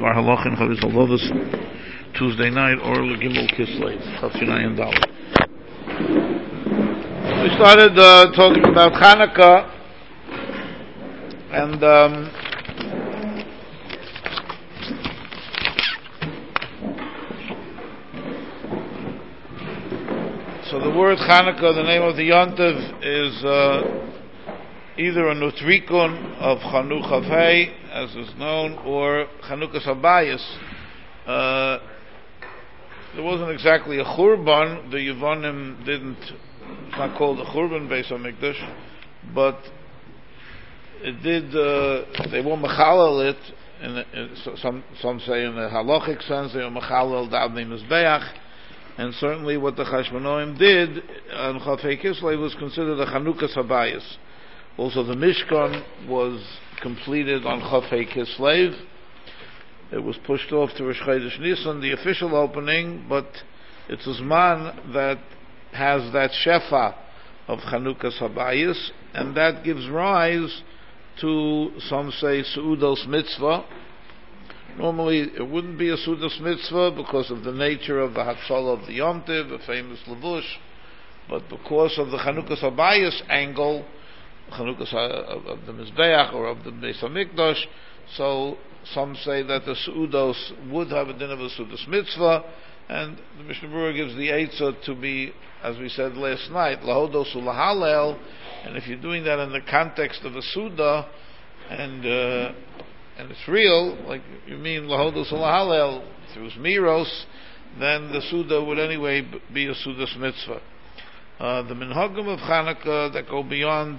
Dvar Halachin Chavis Halvavos, Tuesday night, or Gimel Kislev, Chafsinayin Dalet. We started talking about Hanukkah, and so the word Hanukkah, the name of the Yontiv, is either a Nutrikun of Chanukah Vei, as is known, or Chanukah Sabayis. There wasn't exactly a Churban. The Yevonim didn't. It's not called a Churban Beis HaMikdash, but it did. They were mechalel it. Some say in a halachic sense they were mechalel davnei mizbeach, and certainly what the Chashmonaim did on Chafei Kislev was considered a Chanukah Sabayis. Also, the Mishkan was completed on Chafei Kislev. It was pushed off to Rosh Chodesh Nisan, the official opening, but it's a Zman that has that Shefa of Chanukah Sabayis, and that gives rise to, some say, Seudos Mitzvah. Normally, it wouldn't be a Seudos Mitzvah because of the nature of the Hatzalah of the Yom Tiv, the famous Levush, but because of the Chanukah Sabayis angle, Chanukah of the Mizbeach or of the Beis HaMikdash, so some say that the Seudos would have a din of a Seudos Mitzvah, and the Mishnah Berurah gives the Eitzah to be, as we said last night, Lahodos Ulahalel, and if you're doing that in the context of a Suda, and it's real, like you mean Lahodos Ulahalel through Zmiros, then the Suda would anyway be a Seudos Mitzvah. The minhagim of Chanukah that go beyond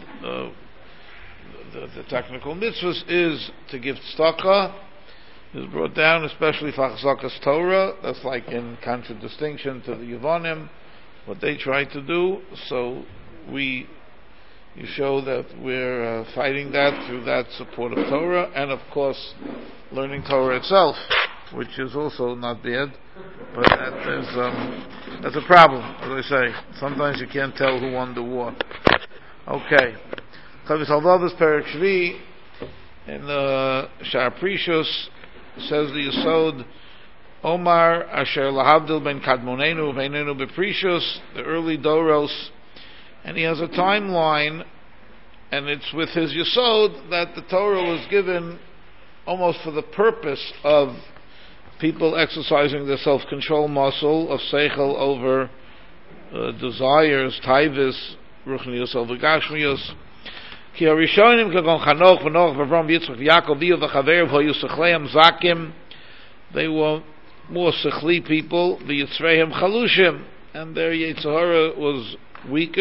the technical mitzvahs is to give tzedakah. Is brought down, especially for Chzakas Torah. That's like in contradistinction to the Yevonim, what they try to do. So you show that we're fighting that through that support of Torah, and of course learning Torah itself, which is also not bad, but that's a problem, as I say. Sometimes you can't tell who won the war. Okay. Chavis Halvavos Perek Shvi in Shar Prishus says the Yesod Omar Asher Lahavdil Ben Kadmonenu Veinenu Beprishus, the early Doros, and he has a timeline, and it's with his Yesod that the Torah was given almost for the purpose of people exercising their self-control muscle of seichel over desires, taivus, ruchnius over gashmius. Ki harishonim kagon Chanoch v'Noach v'Avram v'Yitzchak v'Yaakov v'Iyov v'Chaverim v'hoyu sechleim zakim. They were more sechli people, v'Yitzreihem chalushim, and their Yetzirah was weak,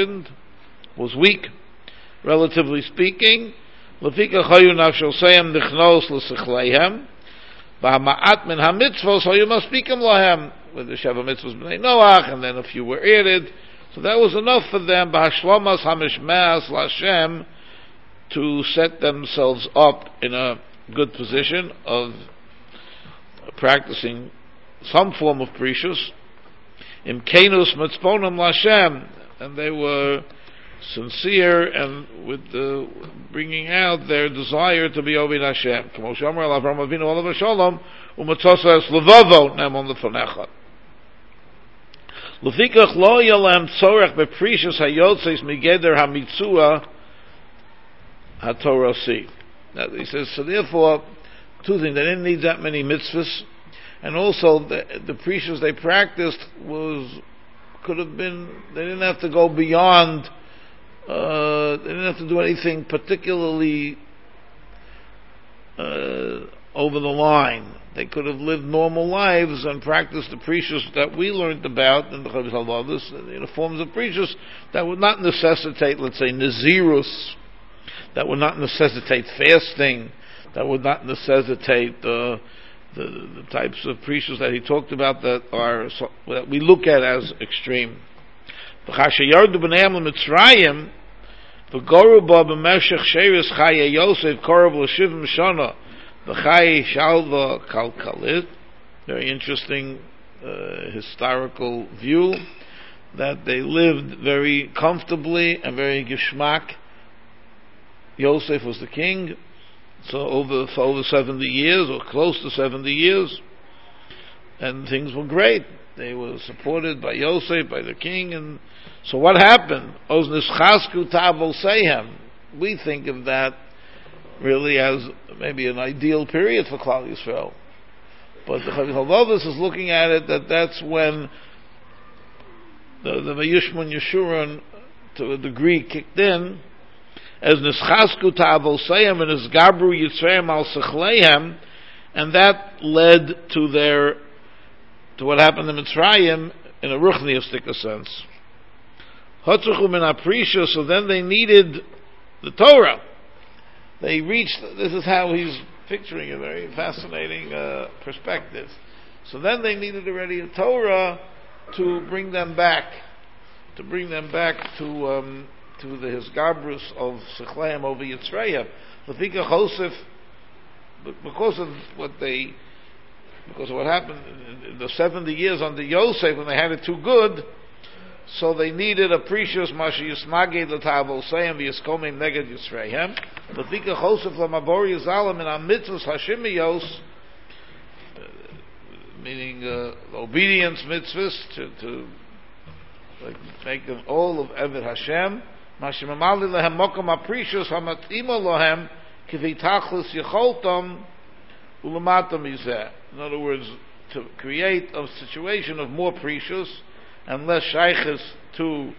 relatively speaking. Lefika chayu nafshoseihem nichnos l'sechleihem. B'hama'at min hamitzvos hayu maspikim lahem, with the Sheva mitzvos b'nei Noach, and then a few were added. So that was enough for them, b'hashlomas hamishmas l'Hashem, to set themselves up in a good position of practicing some form of precious. Im kenus mitzvonim l'Hashem, and they were sincere and with bringing out their desire to be Ovid Hashem. K'mo she'amar el Avram Avinu olav hashalom u'matzosa es levavo nemon lefanecha. L'fikach lo yalem tzorech beprishus hayotzeis migeder hamitzua haTorah si. He says, so therefore, two things: they didn't need that many mitzvahs, and also the precious they practiced could have been. They didn't have to go beyond. They didn't have to do anything particularly over the line. They could have lived normal lives and practiced the precious that we learned about in the Chavis Halvavos, the forms of precious that would not necessitate, let's say, nazirus, that would not necessitate fasting, that would not necessitate the types of precious that he talked about that we look at as extreme. V'chashayardu b'neim l'Mitzrayim v'goru ba b'meshech sheirus chaye Yosef korov l'shivim shana v'chaye shalva kalkalit. Very interesting historical view that they lived very comfortably and very gishmak. Yosef was the king, So for over 70 years, or close to 70 years, and things were great. They were supported by Yosef, by the king, and so what happened? Oz nischasku ta'avol seihem. We think of that really as maybe an ideal period for Klal Yisrael. But the Chavavos is looking at it that's when the Vayishmun Yeshurun, to a degree, kicked in, as nischasku ta'avol seihem and as gabru yitzreim al sechleihem, and that led to what happened in Mitzrayim in a ruchniistic sense. Hotzuchu min aprisha, so then they needed the Torah. They reached, this is how he's picturing a very fascinating perspective. So then they needed already a Torah to bring them back to the Hisgabrus of Sechleim over Yitzrayim. Lefika Chosef, because of what happened in the 70 years under Yosef when they had it too good, so they needed a precious Mashi Yismaged L'Tavol Seyim V'Yiskomim Neged Yisreihem. L'Tika Chosef L'Mabor Yizalim in Amitzvos Hashimiyos, meaning obedience mitzvahs to like, make them all of Eved Hashem. Mashi Mamali Lehem Mokom HaPrecious HaMatimo Lohem Kivi Tachlis Yecholtom Ulamatam Yizeh. In other words, to create a situation of more precious and less shaykhs to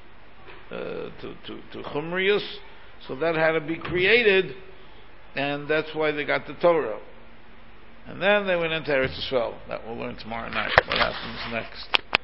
chumrius, so that had to be created, and that's why they got the Torah. And then they went into Eretz Yisrael. That we'll learn tomorrow night. What happens next?